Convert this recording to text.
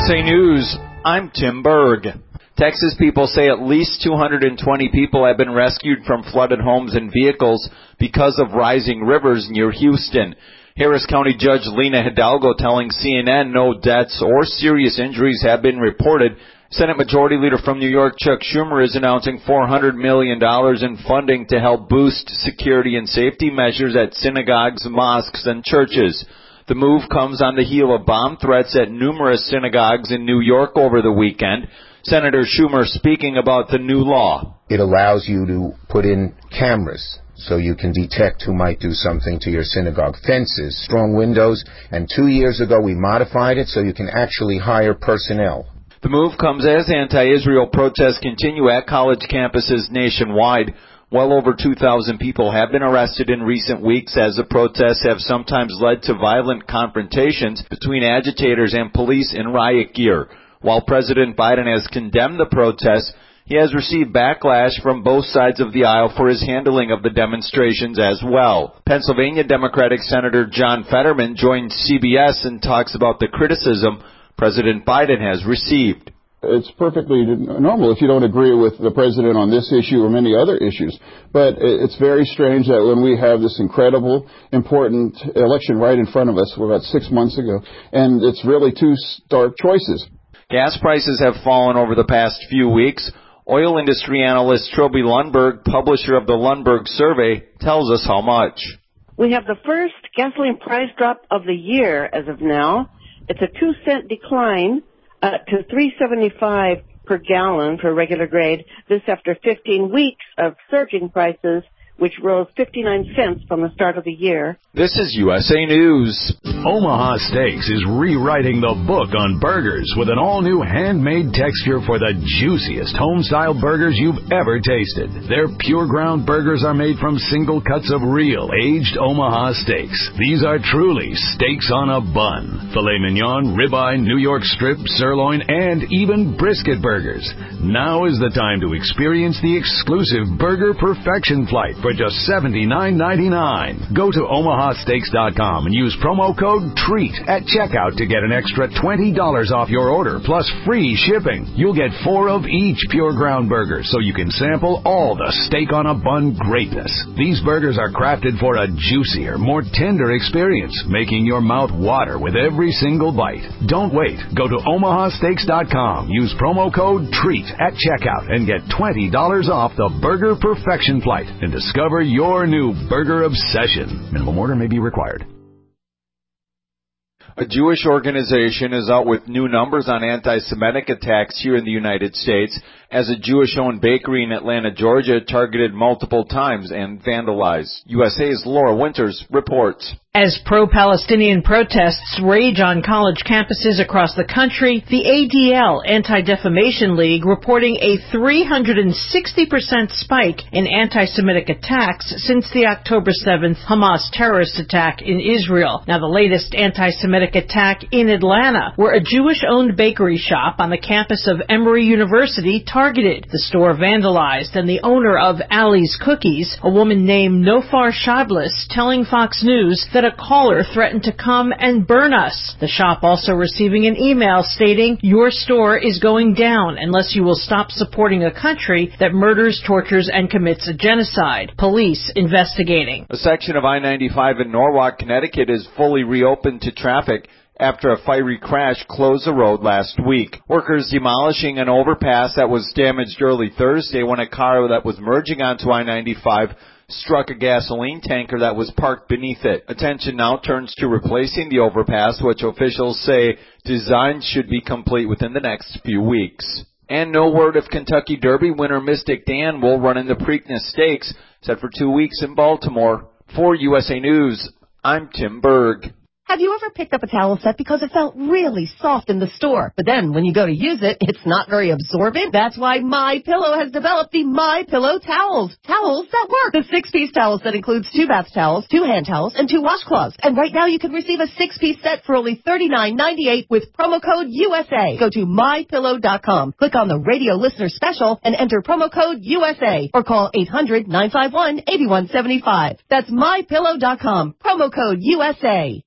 USA News, I'm Tim Berg. Texas people say at least 220 people have been rescued from flooded homes and vehicles because of rising rivers near Houston. Harris County Judge Lena Hidalgo telling CNN no deaths or serious injuries have been reported. Senate Majority Leader from New York, Chuck Schumer, is announcing $400 million in funding to help boost security and safety measures at synagogues, mosques, and churches. The move comes on the heel of bomb threats at numerous synagogues in New York over the weekend. Senator Schumer speaking about the new law. It allows you to put in cameras so you can detect who might do something to your synagogue. Fences, strong windows, and 2 years ago we modified it so you can actually hire personnel. The move comes as anti-Israel protests continue at college campuses nationwide. Well over 2,000 people have been arrested in recent weeks as the protests have sometimes led to violent confrontations between agitators and police in riot gear. While President Biden has condemned the protests, he has received backlash from both sides of the aisle for his handling of the demonstrations as well. Pennsylvania Democratic Senator John Fetterman joined CBS and talks about the criticism President Biden has received. It's perfectly normal if you don't agree with the president on this issue or many other issues. But it's very strange that when we have this incredible, important election right in front of us, about 6 months ago, and it's really two stark choices. Gas prices have fallen over the past few weeks. Oil industry analyst Trilby Lundberg, publisher of the Lundberg Survey, tells us how much. We have the first gasoline price drop of the year as of now. It's a 2-cent decline to $3.75 per gallon for regular grade. This after 15 weeks of surging prices, which rose 59 cents from the start of the year. This is USA News. Omaha Steaks is rewriting the book on burgers with an all-new handmade texture for the juiciest home-style burgers you've ever tasted. Their pure ground burgers are made from single cuts of real aged Omaha steaks. These are truly steaks on a bun. Filet mignon, ribeye, New York strip, sirloin, and even brisket burgers. Now is the time to experience the exclusive Burger Perfection Flight for just $79.99. Go to omahasteaks.com and use promo code TREAT at checkout to get an extra $20 off your order plus free shipping. You'll get 4 of each pure ground burger so you can sample all the steak on a bun greatness. These burgers are crafted for a juicier, more tender experience, making your mouth water with every single bite. Don't wait. Go to omahasteaks.com. Use promo code TREAT at checkout and get $20 off the Burger Perfection Flight and discover your new burger obsession. Minimum order may be required. A Jewish organization is out with new numbers on anti-Semitic attacks here in the United States as a Jewish-owned bakery in Atlanta, Georgia, targeted multiple times and vandalized. USA's Laura Winters reports. As pro-Palestinian protests rage on college campuses across the country, the ADL, Anti-Defamation League, reporting a 360% spike in anti-Semitic attacks since the October 7th Hamas terrorist attack in Israel. Now, the latest anti-Semitic attack in Atlanta, where a Jewish-owned bakery shop on the campus of Emory University targeted. The store vandalized, and the owner of Ali's Cookies, a woman named Nofar Shadlis, telling Fox News that a caller threatened to come and burn us. The shop also receiving an email stating, "Your store is going down unless you will stop supporting a country that murders, tortures, and commits a genocide." Police investigating. A section of I-95 in Norwalk, Connecticut is fully reopened to traffic after a fiery crash closed the road last week. Workers demolishing an overpass that was damaged early Thursday when a car that was merging onto I-95 struck a gasoline tanker that was parked beneath it. Attention now turns to replacing the overpass, which officials say design should be complete within the next few weeks. And no word if Kentucky Derby winner Mystic Dan will run in the Preakness Stakes, set for 2 weeks in Baltimore. For USA News, I'm Tim Berg. Have you ever picked up a towel set because it felt really soft in the store, but then when you go to use it, it's not very absorbent? That's why MyPillow has developed the MyPillow towels. Towels that work. The 6-piece towel set includes 2 bath towels, 2 hand towels, and 2 washcloths. And right now you can receive a 6-piece set for only $39.98 with promo code USA. Go to MyPillow.com, click on the radio listener special, and enter promo code USA, or call 800-951-8175. That's MyPillow.com, promo code USA.